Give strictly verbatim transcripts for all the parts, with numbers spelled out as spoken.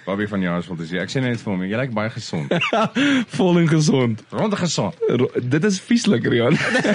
Bobby van Jaarsveld is hier. Ek sê net vir hom, jy lyk baie gesond. Vol en gezond. Ronde gesond. Ro dit is vieslik, Rian.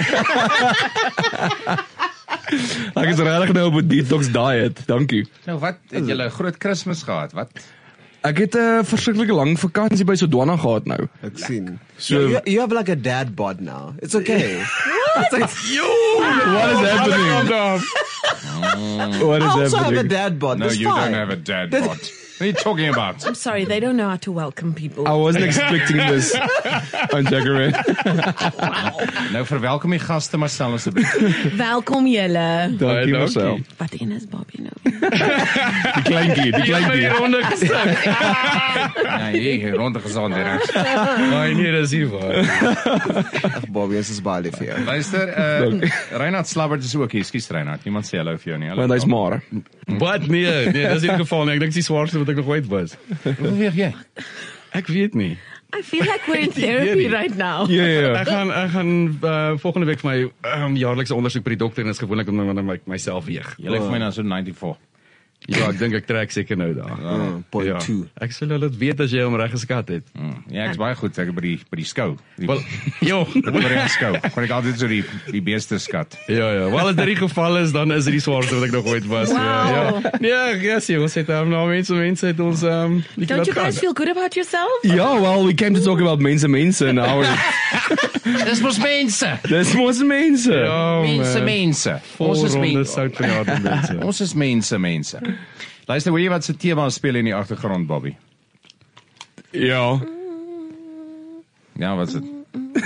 Ek is regtig nou op 'n detox diet, dankie. Nou wat, het julle 'n groot Kersfees gehad? Wat? Ek het 'n uh, verskriklike lang vakansie by Sodwana gehad nou. Ek sien. So, you, you have like a dad bod now. It's okay. It's like, yo, what is happening? What is I also happening? have a dad bod. No, That's you fine. don't have a dad bod. What are you talking about? I'm sorry, they don't know how to welcome people. I wasn't expecting this. I'm Jackery. Nou verwelkom die gaste Marcel asseblief. Welkom julle. Dankie, Marcel. Wat een is Bobby nou? Die kleinkie, die kleinkie. ronde gestuk. Ja, hier, ronde gesond direk. Maar nee, dis nie waar. Ag, Bobby, ons is baie lief vir jou. Luister, uh, Reinhard Slabbert is ook hier. Skus Reinhard, niemand sê hallo vir jou nie. Hallo. Want hy's maar. Wat? Nee, nee, dis nie die geval nie. Ek dink dis die swaarste wat ek nog ooit was. Hoe weeg jy? Ek weet nie. I feel like we're in therapy right now. Ja, ja, ja. Ek gaan ek gaan uh, volgende week vir my um, jaarlikse ondersoek by die dokter en is gewoonlik om dan my, myself weeg. Jy lyk vir my nou so vyfennegentig. Ja, ek dink ek trek seker nou daar. Oh, point Ja. two. Ek sal hulle dit weet as jy hom reg geskat het. Mm. Ja, ek is baie goed, ek by die by die skou. Die, Wel, jo. by die skou. Kon ek altyd so die die beeste skat. Ja, ja. Wel as dit die geval is, dan is dit die swaarste wat ek nog ooit was. Wow. Ja. Ja, ja, yes, ons het um, nou mense mense het ons um Don't you guys feel good about yourself? Ja, well, we came to talk about mense mense now. Dis mos mense. Dis mos mense. Ja, Mense, man. mense. Ons is Volronde mense. sout van die mense. Ons is mense, mense. Luister, hoor jy wat se tema speel in die agtergrond, Bobby? Ja. Ja, wat is dit?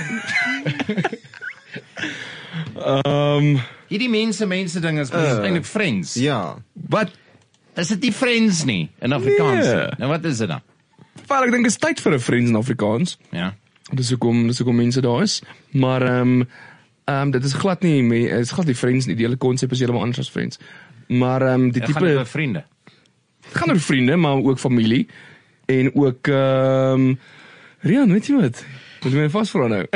Um, Hierdie mense, mense ding is uh, eintlik friends. Ja. wat? Is dit nie friends nie in Afrikaans nie? Nee. Nou wat is dit dan? Wel, ek dink is tyd vir 'n Friends in Afrikaans. Ja. Dis hoekom, dis hoekom mense daar is. Maar ehm um, ehm um, dit is glad nie me- is glad nie Friends nie. Die hele konsep is heeltemal anders as Friends. Maar ehm um, die Dit gaan tipe oor vriende. Het gaan oor vriende, maar ook familie en ook ehm um, Rian, weet jy wat? Moet jy my vasvra nou?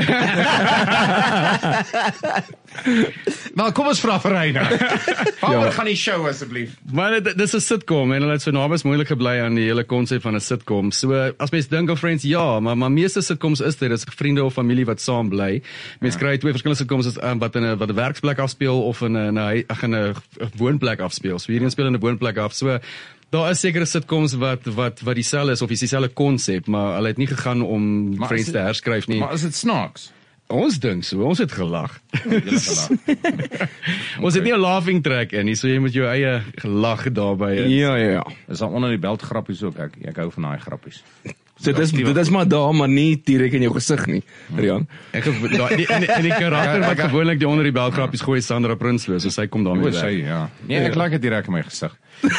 Maar kom ons vra vir Reina. Waaroor Ja. gaan die show asseblief? Maar dit dis 'n sitcom en hulle het so naby as moontlik gebly aan die hele konsep van 'n sitcom. So as mens dink aan Friends, ja, maar maar meeste sitcoms is dit is vriende of familie wat saam bly. Mens kry twee verskillende sitcoms is, um, wat in 'n wat 'n werksplek afspeel of in 'n ag in 'n woonplek afspeel. So hierdie speel in 'n woonplek af. So daar is sekere sitcoms wat wat wat dieselfde is of is dieselfde konsep, maar hulle het nie gegaan om Maar Friends is te dit- herskryf nie. Maar is dit snaaks? Ons dink so, ons het gelag. Julle gelag. Ons het nie 'n laughing track in nie, so jy moet jou eie lag daarbey hê. Ja, ja, ja. Is daar onder die beld grappies ook? Ek ek hou van daai grappies. So dit is dit is maar daar, maar nie direk in jou gesig nie, Rian. Ek gevo- daai- die, en, die- en die karakter Ja, wat ek- gewoonlik die onder die belgrappies gooi is Sandra Prinsloo, so sy kom daarmee O, sy, weg. ja. Nee, ek like dit direk in my gesig.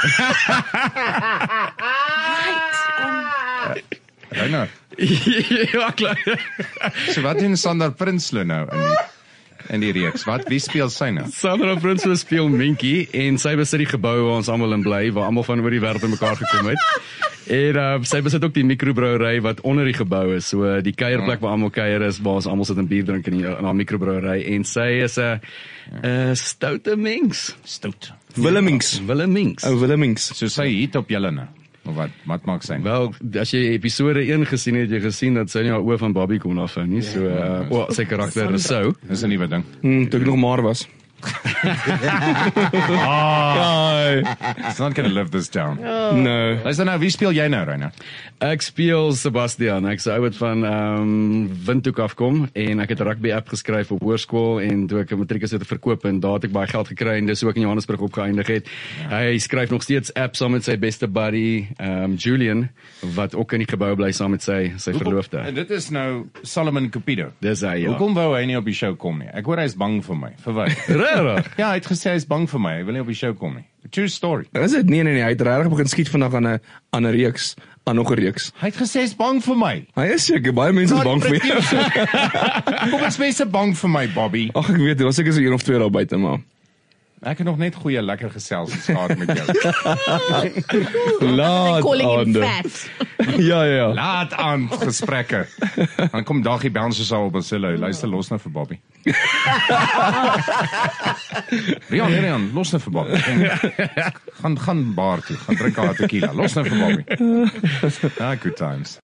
Reina, Ja, klaar. so wat doen Sander Prinsloo nou in die in die reeks? Wat wie speel sy nou? Sandra Prinsloo speel Minky en sy besit die gebou waar ons almal in bly, waar almal van oor die wêreld bymekaar gekom het. En uh, sy besit ook die mikrobrouery wat onder die gebou is. So die kuierplek waar almal kuier is, waar ons almal sit en bier drink in die in haar mikrobrouery en sy is 'n 'n stoute mens. Stout. Willemings. Willem Minks. Ou Willemings. So sy hit op julle nou. Of wat? Wat maak sy? Wel, as jy episode een gesien het, jy gesien dat sy nie haar oë van Bobby kon afhou nie. So uh, o, sy karakter is so. Dis 'n nuwe ding. Hm, toe ek nog maar was. Ah, it's not gonna live this down. No. Luister nou, wie speel jy nou, Reina? Ek speel Sebastian. Ek sou wat van ehm um, Windhoek afkom en ek het 'n rugby app geskryf op hoërskool en toe ek 'n matriek het verkoop en daar het ek baie geld gekry en dis ook in Johannesburg opgeëindig het. Ja. Hy skryf nog steeds apps saam met sy beste buddy, ehm um, Julian, wat ook in die gebou bly saam met sy sy verloofde. En dit is nou Solomon Cupido. Dis hy. Ja. Hoekom wou hy nie op die show kom nie? Ek hoor hy is bang vir my. Vir wat? Regtig? Ja, hy het gesê hy is bang vir my. Hy wil nie op die show kom nie. A true story. Is dit nee nee nee, hy het regtig begin skiet vandag aan 'n aan 'n reeks, aan nog 'n reeks. Hy het gesê hy is bang vir my. Hy is seker baie mense is bang vir jou. Kom ons mense bang vir my, Bobby. Ag ek weet, daar's seker so een of twee daar buite maar. Ek het nog net goeie lekker geselsies gehad met jou. Laat Calling him aande. fat. Ja, ja. Laat aan gesprekke. Dan kom Daggie bounce sal op en sê, luister, los nou vir Bobby. Rian, nee, Rian, los nou vir Bobby. Gaan, gaan bar toe, gaan drink al tequila. Los nou vir Bobby. Ah, good times.